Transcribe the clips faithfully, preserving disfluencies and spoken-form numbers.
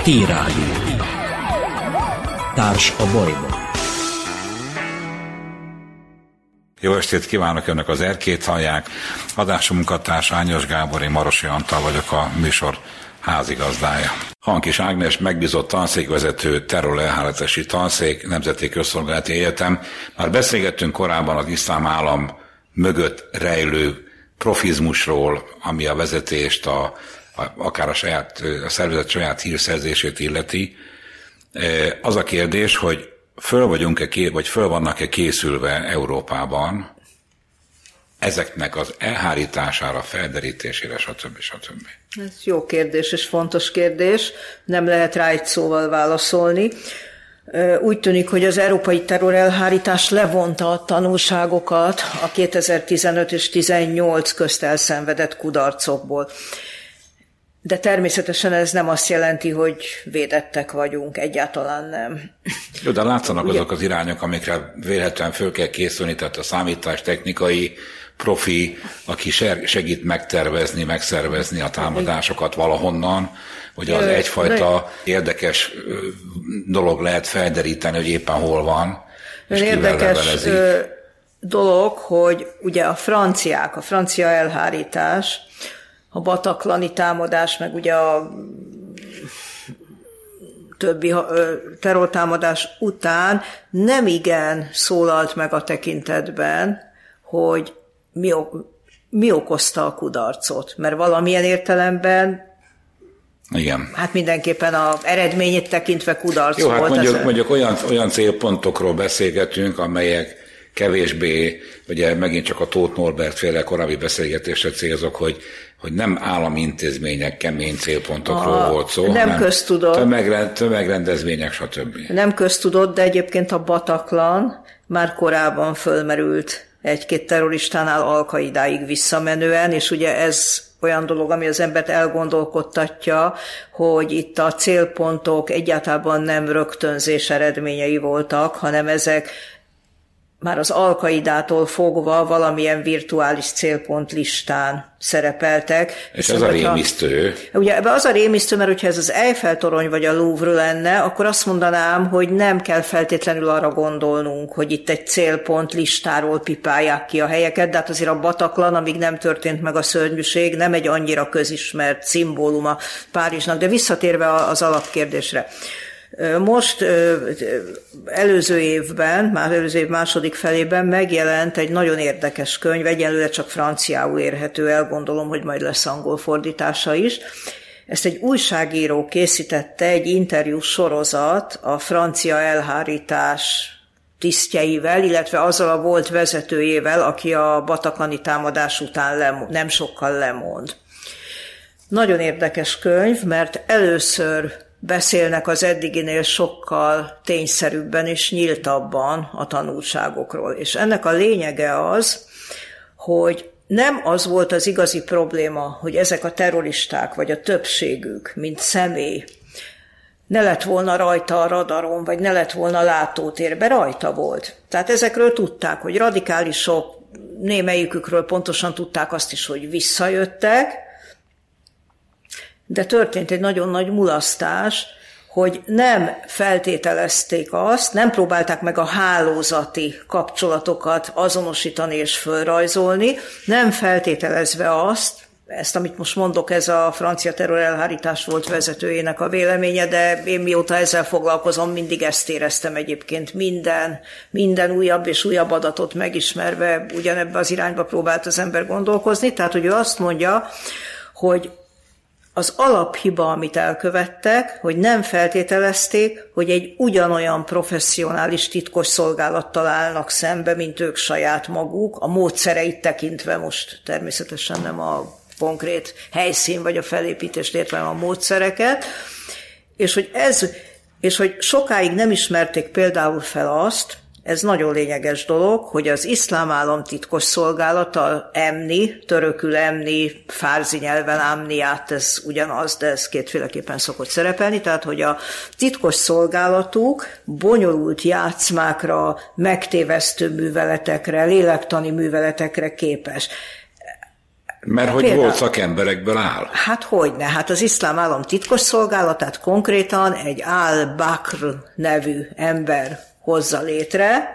T-Rádió. Társ a bajban. Jó estét kívánok, önök az Erkét hallják. Adásom munkatárs Ányos Gábor, én Marosi Antal vagyok, a műsor házigazdája. Hankis Ágnes, megbízott tanszékvezető, terrorelhárítási tanszék, Nemzeti Közszolgálati Egyetem. Már beszélgettünk korábban az iszlám állam mögött rejlő profizmusról, ami a vezetést, a, a, akár a, saját, a szervezet saját hírszerzését illeti. Az a kérdés, hogy föl vagyunk-e, vagy föl vannak-e készülve Európában ezeknek az elhárítására, felderítésére, stb. stb. Ez jó kérdés és fontos kérdés, nem lehet rá egy szóval válaszolni. Úgy tűnik, hogy az európai terrorelhárítás levonta a tanulságokat a kétezer-tizenöt és tizennyolc közt elszenvedett kudarcokból. De természetesen ez nem azt jelenti, hogy védettek vagyunk, egyáltalán nem. Jó, de látszanak Ugye? azok az irányok, amikre vélhetően föl kell készülni, tehát a számítástechnikai profi, aki segít megtervezni, megszervezni a támadásokat valahonnan, hogy az Ö, egyfajta de... érdekes dolog lehet felderíteni, hogy éppen hol van, és kivel érdekes ö, dolog, hogy ugye a franciák, a francia elhárítás, a bataklani támadás, meg ugye a többi terrortámadás után nem igen szólalt meg a tekintetben, hogy mi, mi okozta a kudarcot. Mert valamilyen értelemben igen. Hát mindenképpen az eredményét tekintve kudarc Jó, volt. hát mondjuk, mondjuk olyan, olyan célpontokról beszélgetünk, amelyek kevésbé, ugye megint csak a Tóth Norbert féle korábbi beszélgetésre célzok, hogy, hogy nem állami intézmények, kemény célpontokról a, volt szó, nem köztudott. Tömegrend, tömegrendezvények, stb. Nem köztudott, de egyébként a Bataclan már korábban fölmerült egy-két terroristánál Al-Qaidáig visszamenően, és ugye ez olyan dolog, ami az embert elgondolkodtatja, hogy itt a célpontok egyáltalán nem rögtönzés eredményei voltak, hanem ezek már az Al-Qaidától fogva valamilyen virtuális célpont listán szerepeltek. És ez a rémisztő. Ugye ebben az a rémisztő, mert hogyha ez az Eiffel-torony vagy a Louvre lenne, akkor azt mondanám, hogy nem kell feltétlenül arra gondolnunk, hogy itt egy célpont listáról pipálják ki a helyeket, de hát azért a Bataclan, amíg nem történt meg a szörnyűség, nem egy annyira közismert szimbóluma Párizsnak. De visszatérve az alapkérdésre. Most előző évben, már előző év második felében megjelent egy nagyon érdekes könyv, egyelőre csak franciául érhető el, gondolom, hogy majd lesz angol fordítása is. Ezt egy újságíró készítette, egy interjú sorozat a francia elhárítás tisztjeivel, illetve azzal a volt vezetőjével, aki a bataclani támadás után lemond, nem sokkal lemond. Nagyon érdekes könyv, mert először beszélnek az eddiginél sokkal tényszerűbben és nyíltabban a tanulságokról. És ennek a lényege az, hogy nem az volt az igazi probléma, hogy ezek a terroristák, vagy a többségük, mint személy, ne lett volna rajta a radaron, vagy ne lett volna látótérben, rajta volt. Tehát ezekről tudták, hogy radikálisok, némelyikükről pontosan tudták azt is, hogy visszajöttek, de történt egy nagyon nagy mulasztás, hogy nem feltételezték azt, nem próbálták meg a hálózati kapcsolatokat azonosítani és fölrajzolni, nem feltételezve azt, ezt, amit most mondok, ez a francia terrorelhárítás volt vezetőjének a véleménye, de én mióta ezzel foglalkozom, mindig ezt éreztem egyébként. Minden, minden újabb és újabb adatot megismerve ugyanebbe az irányba próbált az ember gondolkozni. Tehát, hogy ő azt mondja, hogy az alaphiba, amit elkövettek, hogy nem feltételezték, hogy egy ugyanolyan professzionális titkos szolgálattal állnak szembe, mint ők saját maguk, a módszereit tekintve, most természetesen nem a konkrét helyszín vagy a felépítést értve, a módszereket, és hogy, ez, és hogy sokáig nem ismerték például fel azt, ez nagyon lényeges dolog, hogy az iszlám állam titkos szolgálata, emni, törökül emni, fárzi nyelven amniát, ez ugyanaz, de ez kétféleképpen szokott szerepelni, tehát hogy a titkos szolgálatuk bonyolult játszmákra, megtévesztő műveletekre, lélektani műveletekre képes. Mert hogy például, volt szakemberekből áll? Hát hogyne, hát az iszlám állam titkos szolgálatát konkrétan egy Al-Bakr nevű ember hozza létre,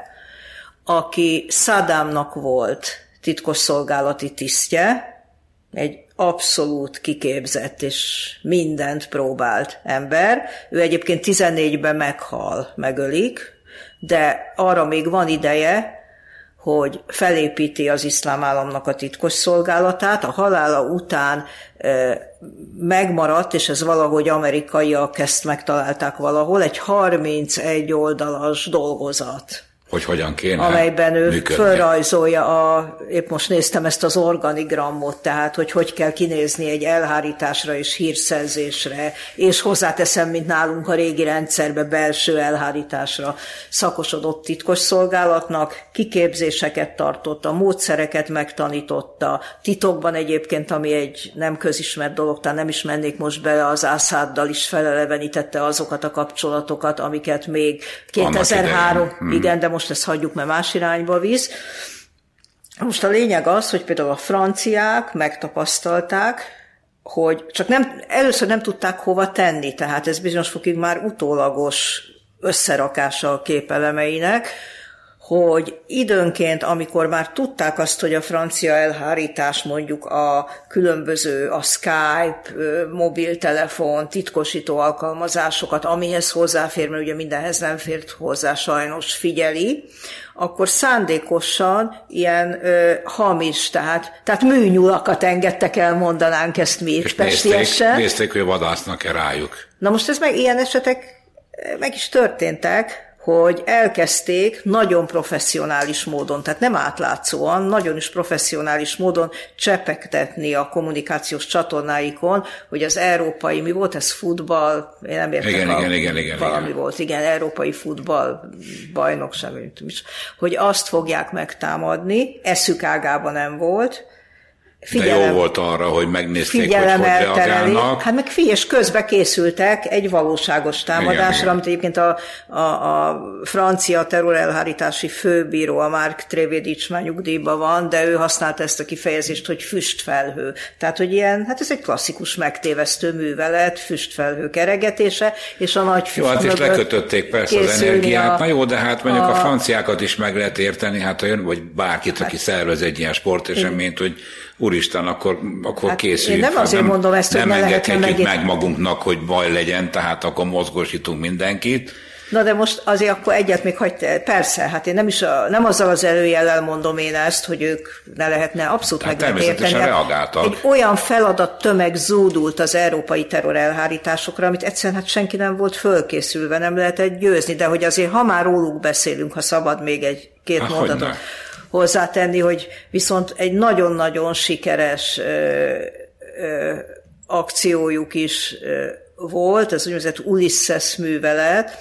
aki Saddamnak volt titkosszolgálati tisztje, egy abszolút kiképzett és mindent próbált ember. Ő egyébként tizennégyben meghal, megölik, de arra még van ideje, hogy felépíti az iszlám államnak a titkosszolgálatát. A halála után e, megmaradt, és ez valahogy amerikaiak ezt megtalálták valahol, egy harmincegy oldalas dolgozat. Hogy hogyan kéne amelyben ő működni. Fölrajzolja a, épp most néztem ezt az organigramot, tehát hogy hogy kell kinézni egy elhárításra és hírszerzésre, és hozzáteszem, mint nálunk a régi rendszerbe belső elhárításra szakosodott titkosszolgálatnak, kiképzéseket tartotta, módszereket megtanította, titokban egyébként, ami egy nem közismert dolog, tehát nem is mennék most bele, az Assaddal is felelevenítette azokat a kapcsolatokat, amiket még kétezer-három, hmm. igen, de most ezt hagyjuk, mert más irányba visz. Most a lényeg az, hogy például a franciák megtapasztalták, hogy csak nem, először nem tudták hova tenni, tehát ez bizonyos fokig már utólagos összerakása a képelemeinek, hogy időnként, amikor már tudták azt, hogy a francia elhárítás mondjuk a különböző, a Skype, mobiltelefon, titkosító alkalmazásokat, amihez hozzáfér, mert ugye mindenhez nem fért hozzá sajnos, figyeli, akkor szándékosan ilyen ö, hamis, tehát, tehát műnyulakat engedtek el, mondanánk ezt mi itt pestiesen. Nézték, nézték, hogy vadásznak-e rájuk. Na most ez meg ilyen esetek meg is történtek, hogy elkezdték nagyon professzionális módon, tehát nem átlátszóan, nagyon is professzionális módon csepegtetni a kommunikációs csatornáikon, hogy az európai, mi volt ez, futball, én nem értek, igen, a, igen, igen, igen, valami igen. volt, igen, európai futball bajnokság, hogy azt fogják megtámadni, eszük ágában nem volt. Figyelem, de jó volt arra, hogy megnézték, hogy hogy reagálnak. Hát meg figyelj, és közben készültek egy valóságos támadásra, igen, amit egyébként a, a, a francia terrorelhárítási főbíró, a Mark Trévédics már nyugdíjban van, de ő használta ezt a kifejezést, hogy füstfelhő. Tehát, hogy ilyen, hát ez egy klasszikus megtévesztő művelet, füstfelhő keregetése, és a nagy füst. Jó, hát és lekötötték persze az energiát. A, Na jó, de hát mondjuk a, a franciákat is meg lehet érteni, hát olyan, vagy bárkit, hát, aki szervez egy ilyen sporteseményt, hogy úristen, akkor, akkor hát készüljük. Én nem azért nem, mondom ezt, hogy nem ne lehetne meg... meg magunknak, hogy baj legyen, tehát akkor mozgósítunk mindenkit. Na de most azért akkor egyet még hagyj, persze, hát én nem is a, nem azzal az előjellel mondom én ezt, hogy ők ne lehetne abszolút hát meg lehet érteni. Reagáltak. Egy olyan feladat tömeg zúdult az európai terrorelhárításokra, amit egyszerűen hát senki nem volt fölkészülve, nem lehetett győzni, de hogy azért ha már róluk beszélünk, ha szabad még egy két hát mondatot hozzátenni, hogy viszont egy nagyon-nagyon sikeres ö, ö, akciójuk is ö, volt, ez úgynevezett Ulysses művelet.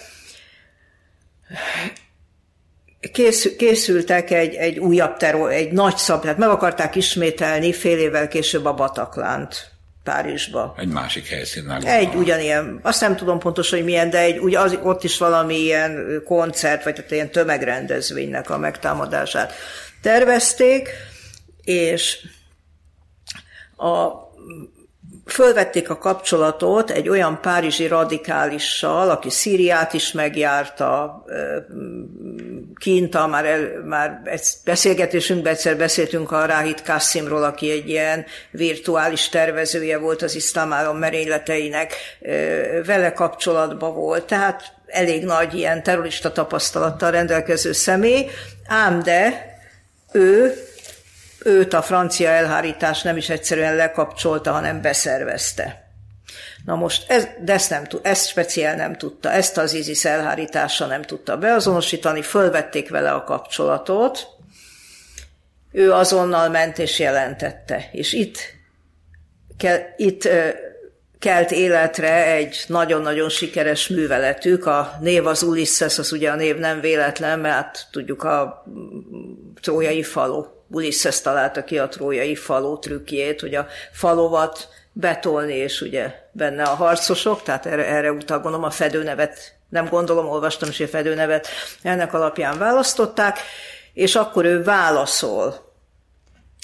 Készül, készültek egy, egy újabb terror, egy nagy szab, tehát meg akarták ismételni fél évvel később a Bataclant Párizsba. Egy másik helyszínen. Egy ugyanilyen, azt nem tudom pontosan, hogy milyen, de egy, ugye az, ott is valami ilyen koncert, vagy tehát ilyen tömegrendezvénynek a megtámadását tervezték, és a, fölvették a kapcsolatot egy olyan párizsi radikálissal, aki Szíriát is megjárta, kint, már, el, már beszélgetésünkben egyszer beszéltünk a Rahid Kassimról, aki egy ilyen virtuális tervezője volt az iszlám állam merényleteinek, vele kapcsolatban volt, tehát elég nagy ilyen terrorista tapasztalattal rendelkező személy, ám de ő őt a francia elhárítás nem is egyszerűen lekapcsolta, hanem beszervezte. Na most, ez, de ezt, nem, ezt speciál nem tudta, ezt az ISIS elhárítása nem tudta beazonosítani, fölvették vele a kapcsolatot, ő azonnal ment és jelentette. És itt, ke, itt kelt életre egy nagyon-nagyon sikeres műveletük, a név az Ulysses, az ugye a név nem véletlen, mert tudjuk a trójai falu. Ulysses találta ki a trójai falu trükkjét, hogy a falovat betolni, és ugye benne a harcosok, tehát erre, erre utal gondolom a fedőnevet, nem gondolom, olvastam is a fedőnevet, ennek alapján választották, és akkor ő válaszol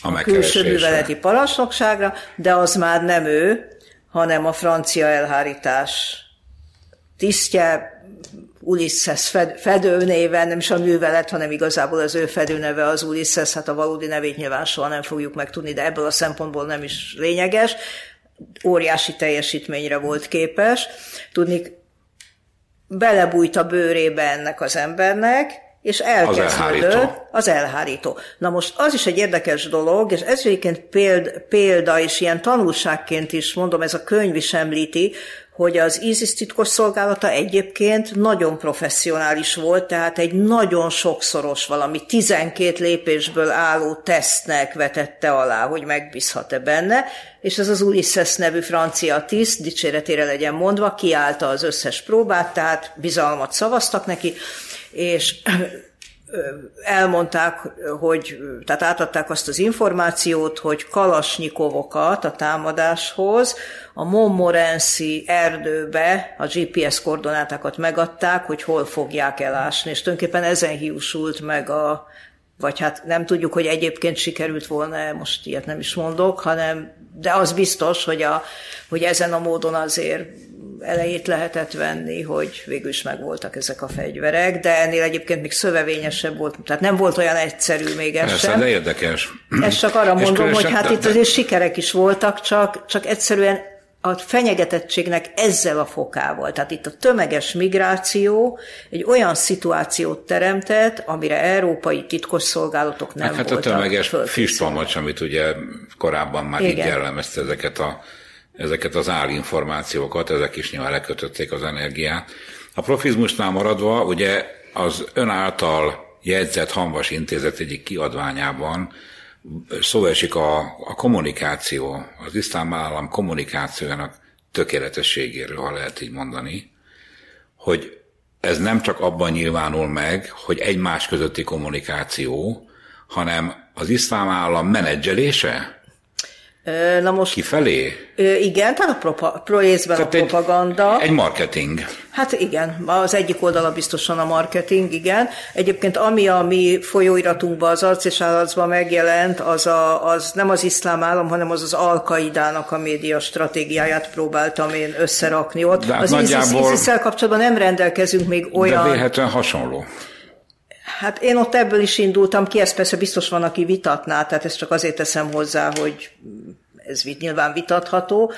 a, a külső műveleti parancsnokságra, de az már nem ő, hanem a francia elhárítás tisztje, Ulysses fedő néven, nem is a művelet, hanem igazából az ő fedőneve az Ulysses, hát a valódi nevét nyilván soha nem fogjuk megtudni, de ebből a szempontból nem is lényeges. Óriási teljesítményre volt képes. Tudni, belebújt a bőrébe ennek az embernek, és elkezdődött az elhárító. az elhárító. Na most az is egy érdekes dolog, és ez egyébként példa, példa és ilyen tanulságként is mondom, ez a könyv is említi, hogy az ISIS titkosszolgálata egyébként nagyon professzionális volt, tehát egy nagyon sokszoros valami tizenkét lépésből álló tesztnek vetette alá, hogy megbízhat-e benne, és ez az Ulysses nevű francia tiszt, dicséretére legyen mondva, kiállta az összes próbát, tehát bizalmat szavaztak neki, és elmondták, hogy, tehát átadták azt az információt, hogy kalasnyikovokat a támadáshoz a Montmorency erdőbe a gé pé es koordinátákat megadták, hogy hol fogják elásni, és tulajdonképpen ezen hiúsult meg a, vagy hát nem tudjuk, hogy egyébként sikerült volna, most ilyet nem is mondok, hanem, de az biztos, hogy, a, hogy ezen a módon azért elejét lehetett venni, hogy végül is megvoltak ezek a fegyverek, de ennél egyébként még szövevényesebb volt, tehát nem volt olyan egyszerű még ez Persze, sem. de érdekes. Ezt csak arra mondom, hogy hát de, itt azért sikerek is voltak, csak, csak egyszerűen a fenyegetettségnek ezzel a fokával. Tehát itt a tömeges migráció egy olyan szituációt teremtett, amire európai titkosszolgálatok nem hát voltak. Hát a tömeges fistvamacs, amit ugye korábban már így jellemezte ezeket a ezeket az álinformációkat, ezek is nyilván lekötötték az energiát. A profizmusnál maradva, ugye az ön által jegyzett Hamvas Intézet egyik kiadványában szó esik a, a kommunikáció, az iszlám állam kommunikációjának tökéletességéről, ha lehet így mondani, hogy ez nem csak abban nyilvánul meg, hogy egymás közötti kommunikáció, hanem az iszlám állam menedzselése, Na most, kifelé? Igen, tehát a propa, pro részben tehát a propaganda. Egy, egy marketing. Hát igen, az egyik oldala biztosan a marketing, igen. Egyébként ami a mi folyóiratunkban, az Arc és Állarcban megjelent, az, a, az nem az iszlám állam, hanem az az Al-Qaidának a média stratégiáját próbáltam én összerakni ott. Hát az nagyjából... ISIS-szel kapcsolatban nem rendelkezünk még olyan... De vélhetően hasonló. Hát én ott ebből is indultam ki, ezt persze biztos van, aki vitatná, tehát ezt csak azért teszem hozzá, hogy ez nyilván vitatható.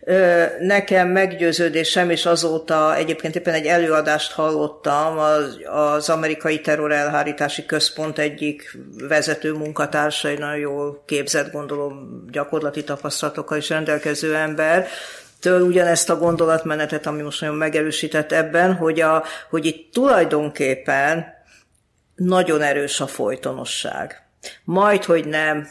Nekem meggyőződésem, és azóta egyébként éppen egy előadást hallottam az, az Amerikai Terrorelhárítási Központ egyik vezető munkatársa, egy nagyon jól képzett, gondolom gyakorlati tapasztalatokkal is rendelkező ember, től ugyanezt a gondolatmenetet, ami most nagyon megerősített ebben, hogy, a, hogy itt tulajdonképpen nagyon erős a folytonosság. Majd, hogy nem,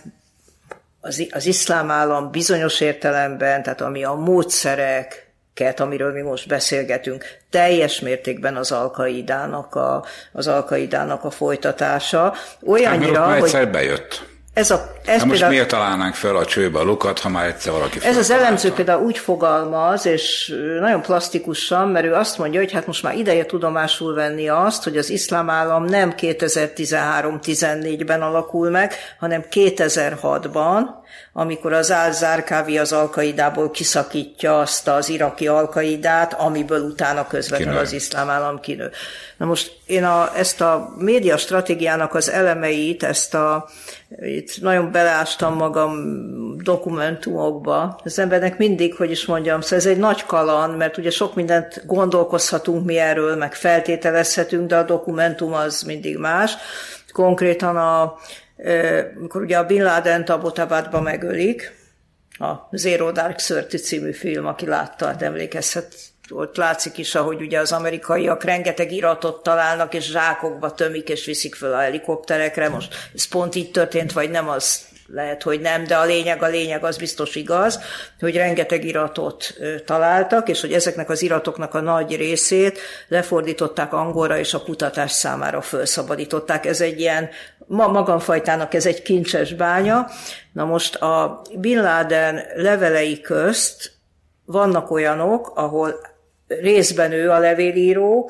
az, az iszlám állam bizonyos értelemben, tehát ami a módszereket, amiről mi most beszélgetünk, teljes mértékben az Al-Qaidának a, az Al-Qaidának a folytatása. Olyannyira, hát, hogy egyszer bejött. Ez a, ez most például, miért találnánk fel a csőbe a lukat, ha már egyszer valaki Ez az elemző például úgy fogalmaz, és nagyon plastikusan, mert ő azt mondja, hogy hát most már ideje tudomásul venni azt, hogy az iszlám állam nem kétezer-tizenhárom tizennégyben alakul meg, hanem kétezer-hatban, amikor az Al-Zarqawi az Al-Qaidából kiszakítja azt az iraki Al-Qaidát, amiből utána közvetlenül az iszlám állam kinő. Na most én a, ezt a média stratégiának az elemeit, ezt a, itt nagyon beleástam magam dokumentumokba. Az embernek mindig, hogy is mondjam, szóval ez egy nagy kaland, mert ugye sok mindent gondolkozhatunk mi erről, meg feltételezhetünk, de a dokumentum az mindig más. Konkrétan a amikor ugye a Bin Ladent Abbottabadba megölik, a Zero Dark Thirty című film, aki látta, hát emlékezhet, ott látszik is, ahogy ugye az amerikaiak rengeteg iratot találnak, és zsákokba tömik, és viszik föl a helikopterekre. Most ez pont így történt, vagy nem, az lehet, hogy nem, de a lényeg, a lényeg az biztos igaz, hogy rengeteg iratot találtak, és hogy ezeknek az iratoknak a nagy részét lefordították angolra, és a kutatás számára felszabadították. Ez egy ilyen, ma magamfajtának ez egy kincses bánya. Na most a Bin Laden levelei közt vannak olyanok, ahol részben ő a levélíró,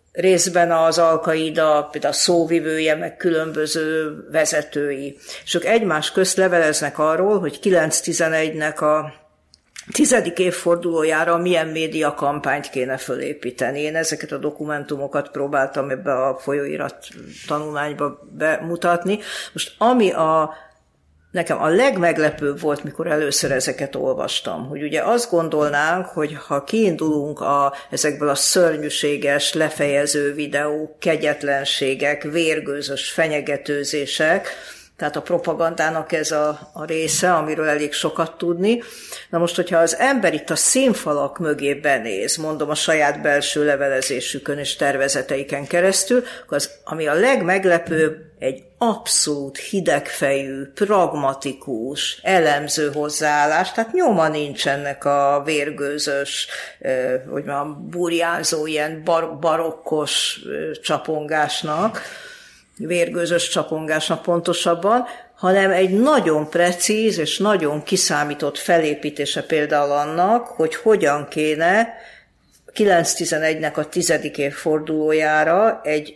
részben az Al-Qaida, például a szóvivője, meg különböző vezetői. És ők egymás közt leveleznek arról, hogy kilenc tizenegynek a tizedik évfordulójára milyen média kampányt kéne fölépíteni. Én ezeket a dokumentumokat próbáltam ebbe a folyóirat tanulmányba bemutatni. Most ami a Nekem a legmeglepőbb volt, mikor először ezeket olvastam, hogy ugye azt gondolnánk, hogy ha kiindulunk a, ezekből a szörnyűséges, lefejező videók, kegyetlenségek, vérgőzös fenyegetőzések, tehát a propagandának ez a, a része, amiről elég sokat tudni. Na most, hogyha az ember itt a színfalak mögé benéz, mondom a saját belső levelezésükön és tervezeteiken keresztül, akkor az, ami a legmeglepőbb, egy abszolút hidegfejű, pragmatikus, elemző hozzáállás, tehát nyoma nincs ennek a vérgőzös, hogy mondjam, burjánzó, ilyen bar- barokkos csapongásnak, vérgőzös csapongásnak pontosabban, hanem egy nagyon precíz és nagyon kiszámított felépítése például annak, hogy hogyan kéne kilenc tizenegynek a tizedik évfordulójára egy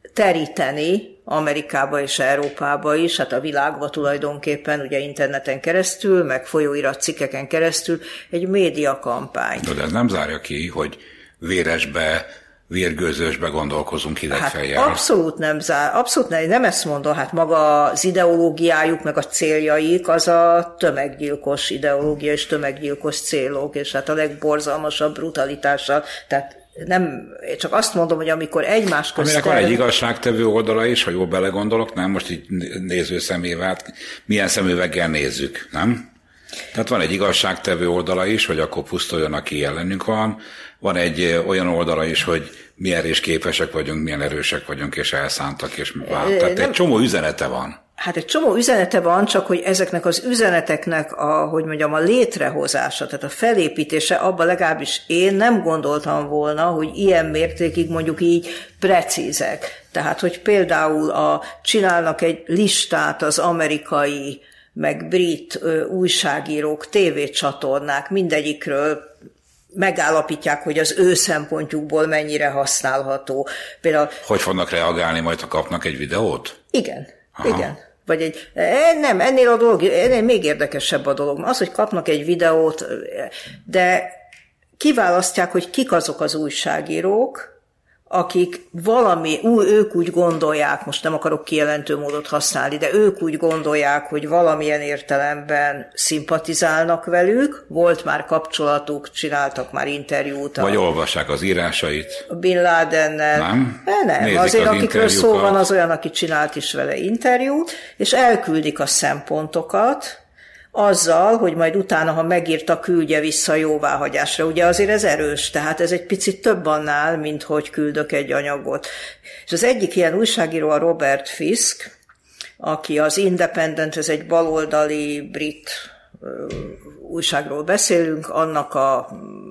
teríteni Amerikába és Európába is, hát a világba tulajdonképpen, ugye interneten keresztül, meg folyóirat cikkeken keresztül egy médiakampány. De ez nem zárja ki, hogy véresbe, vérgőzösbe gondolkozunk hidegfejjel. Hát abszolút nem zár, abszolút nem, nem ezt mondom, hát maga az ideológiájuk, meg a céljaik, az a tömeggyilkos ideológia és tömeggyilkos célok, és hát a legborzalmasabb brutalitással, tehát nem, csak azt mondom, hogy amikor egymás közt... Aminek van egy igazságtevő oldala is, ha jól belegondolok, nem? Most így néző szemével, milyen szemüveggel nézzük, nem? Tehát van egy igazságtevő oldala is, hogy akkor pusztuljon, aki ellenünk van. Van egy olyan oldala is, hogy milyen és képesek vagyunk, milyen erősek vagyunk, és elszántak, és vált. Tehát nem, egy csomó üzenete van. Hát egy csomó üzenete van, csak hogy ezeknek az üzeneteknek a, hogy mondjam, a létrehozása, tehát a felépítése, abban legalábbis én nem gondoltam volna, hogy ilyen mértékig mondjuk így precízek. Tehát, hogy például a, csinálnak egy listát az amerikai, meg brit ö, újságírók, tévécsatornák, mindegyikről megállapítják, hogy az ő szempontjukból mennyire használható. Például, hogy fognak reagálni, majd ha kapnak egy videót? Igen, Aha. igen. Vagy egy, nem, ennél a dolog, ennél még érdekesebb a dolog. Az, hogy kapnak egy videót, de kiválasztják, hogy kik azok az újságírók, akik valami, ú, ők úgy gondolják, most nem akarok kijelentő módot használni, de ők úgy gondolják, hogy valamilyen értelemben szimpatizálnak velük, volt már kapcsolatuk, csináltak már interjút. Vagy a, olvassák az írásait. A Bin Ladennel. Nem? Nem, Nézik azért az akikről szó van, az olyan, aki csinált is vele interjút, és elküldik a szempontokat, azzal, hogy majd utána, ha megírta, küldje vissza jóváhagyásra. Ugye azért ez erős, tehát ez egy picit több annál, mint hogy küldök egy anyagot. És az egyik ilyen újságíró a Robert Fisk, aki az Independent, ez egy baloldali brit újságról beszélünk, annak a,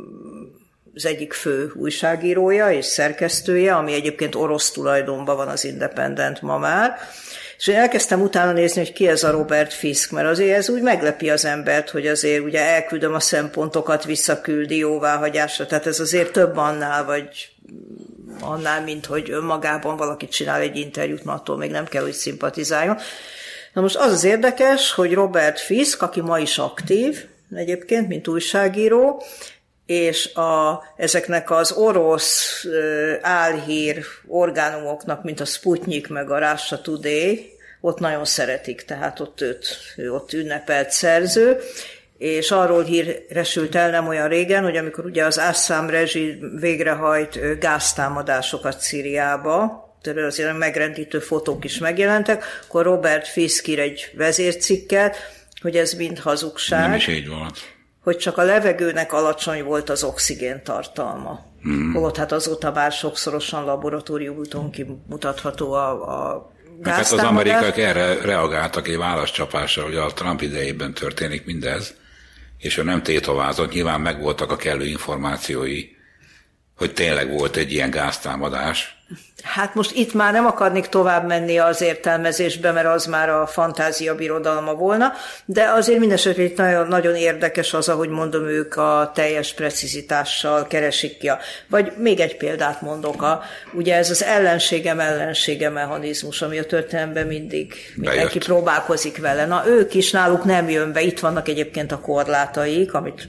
az egyik fő újságírója és szerkesztője, ami egyébként orosz tulajdonban van az Independent ma már. És én elkezdtem utána nézni, hogy ki ez a Robert Fisk, mert azért ez úgy meglepi az embert, hogy azért ugye elküldöm a szempontokat, visszaküldi jóváhagyásra, tehát ez azért több annál, vagy annál, mint hogy önmagában valaki csinál egy interjút, mert attól még nem kell, hogy szimpatizáljon. Na most az az érdekes, hogy Robert Fisk, aki ma is aktív egyébként, mint újságíró, és a, ezeknek az orosz uh, álhír orgánumoknak, mint a Sputnik meg a Russia Today, ott nagyon szeretik, tehát ott őt, ő ott ünnepelt szerző, és arról híresült el nem olyan régen, hogy amikor ugye az Assam rezsim végrehajt uh, gáztámadásokat Szíriába, tehát azért megrendítő fotók is megjelentek, akkor Robert Fisk ír egy vezércikket, hogy ez mind hazugság. Nem is így volt. Hogy csak a levegőnek alacsony volt az oxigén tartalma. Mm. Holott hát azóta már sokszorosan laboratóriumúton kimutatható a, a gáztámadás. Hát az amerikaiak erre reagáltak egy válaszcsapásra, hogy a Trump idejében történik mindez, és ő nem tétovázott, nyilván megvoltak a kellő információi, hogy tényleg volt egy ilyen gáztámadás, Hát most itt már nem akarnék tovább menni az értelmezésbe, mert az már a fantázia birodalma volna, de azért mindesetre itt nagyon, nagyon érdekes az, ahogy mondom, ők a teljes precizitással keresik ki. A, vagy még egy példát mondok, a, ugye ez az ellenségem ellensége mechanizmus, ami a történelemben mindig mindenki próbálkozik vele. Na, ők is, náluk nem jön be, itt vannak egyébként a korlátaik, amit,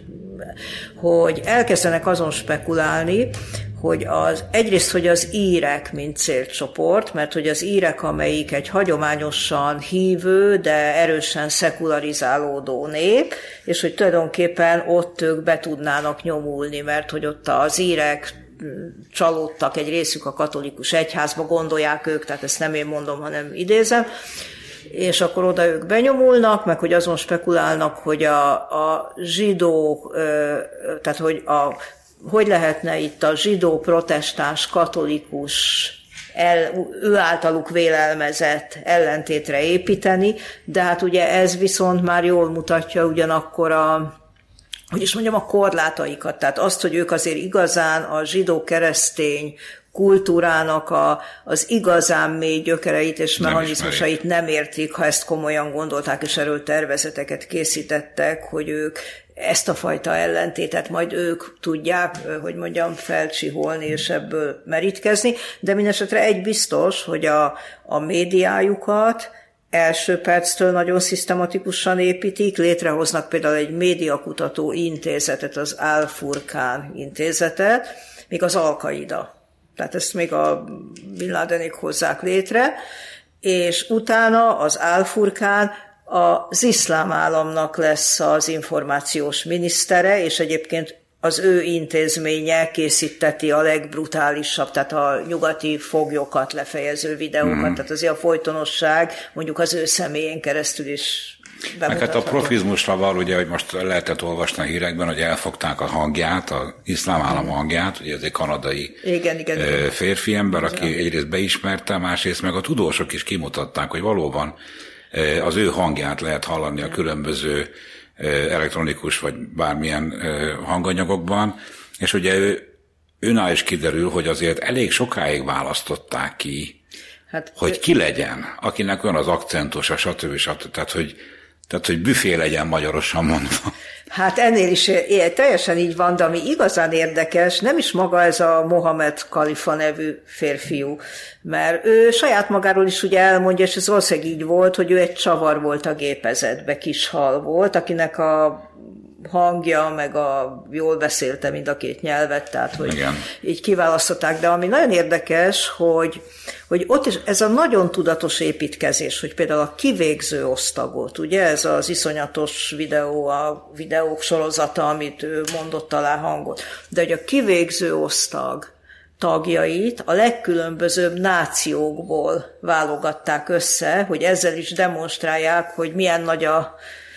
hogy elkezdenek azon spekulálni, hogy az, egyrészt, hogy az írek, mint célcsoport, mert hogy az írek, amelyik egy hagyományosan hívő, de erősen szekularizálódó nép, és hogy tulajdonképpen ott ők be tudnának nyomulni, mert hogy ott az írek csalódtak, egy részük a katolikus egyházba, gondolják ők, tehát ezt nem én mondom, hanem idézem, és akkor oda ők benyomulnak, meg hogy azon spekulálnak, hogy a, a zsidó, tehát hogy a hogy lehetne itt a zsidó, protestáns, katolikus, el, ő általuk vélelmezett ellentétre építeni, de hát ugye ez viszont már jól mutatja ugyanakkor a, hogy is mondjam, a korlátaikat. Tehát azt, hogy ők azért igazán a zsidó-keresztény kultúrának a, az igazán mély gyökereit és mechanizmusait nem értik, ha ezt komolyan gondolták, és erről tervezeteket készítettek, hogy ők ezt a fajta ellentétet majd ők tudják, hogy mondjam, felcsiholni és ebből merítkezni, de mindesetre egy biztos, hogy a, a médiájukat első perctől nagyon szisztematikusan építik, létrehoznak például egy médiakutató intézetet, az Al-Furqán intézetet, még az Al-Qaida. Tehát ezt még a Bin Ladenék hozzák létre, és utána az Al-Furqán az iszlám államnak lesz az információs minisztere, és egyébként az ő intézménye készíteti a legbrutálisabb, tehát a nyugati foglyokat lefejező videókat, mm. tehát azért a folytonosság mondjuk az ő személyén keresztül is bemutatható. Hát a profizmusra van, ugye, hogy most lehetett olvasni a hírekben, hogy elfogták a hangját, az iszlám állam hangját, ugye ez egy kanadai igen, igen, igen. férfi ember, aki igen. egyrészt beismerte, másrészt meg a tudósok is kimutatták, hogy valóban az ő hangját lehet hallani a különböző elektronikus vagy bármilyen hanganyagokban, és ugye ő, őnál is kiderül, hogy azért elég sokáig választották ki, hát, hogy ki legyen, akinek olyan az akcentusa, stb. stb. Tehát, hogy, tehát, hogy büfé legyen magyarosan mondva. Hát ennél is teljesen így van, de ami igazán érdekes, nem is maga ez a Mohamed Khalifa nevű férfiú, mert ő saját magáról is ugye elmondja, és ez valószínűleg így volt, hogy ő egy csavar volt a gépezetbe, kis hal volt, akinek a hangja, meg a jól beszélte mind a két nyelvet, tehát hogy igen. így kiválasztották. De ami nagyon érdekes, hogy, hogy ott is ez a nagyon tudatos építkezés, hogy például a kivégző osztagot, ugye ez az iszonyatos videó, a videók sorozata, amit ő mondott alá hangot, de hogy a kivégző osztag tagjait a legkülönbözőbb nációkból válogatták össze, hogy ezzel is demonstrálják, hogy milyen nagy a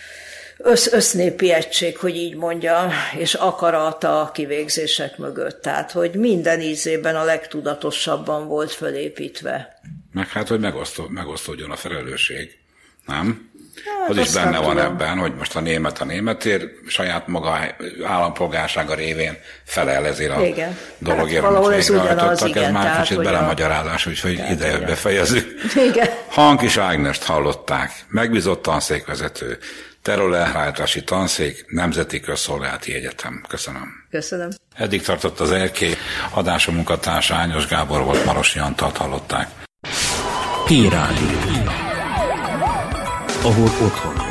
Össz, össznépi egység, hogy így mondjam, és akarat a kivégzések mögött. Tehát, hogy minden ízében a legtudatosabban volt fölépítve. Meg hát, hogy megosztó, megosztódjon a felelősség, nem? Hát, az is benne van tudom. ebben, hogy most a német a németért saját maga állampolgársága révén felel ezért a igen. dologért, hát, amit végrehajtottak. Ez már kicsit belemagyarázás, úgyhogy hát, ide igen. befejezzük. Igen. Hankis Ágnest hallották, megbízott tanszékvezető, terrorelhárítási tanszék, Nemzeti Közszolgálati Egyetem. Köszönöm. Köszönöm. Eddig tartott az Erkély, adása munkatársa Ányos Gábor volt, Marosi Antalt hallották. P-Rádió. Ahol otthon.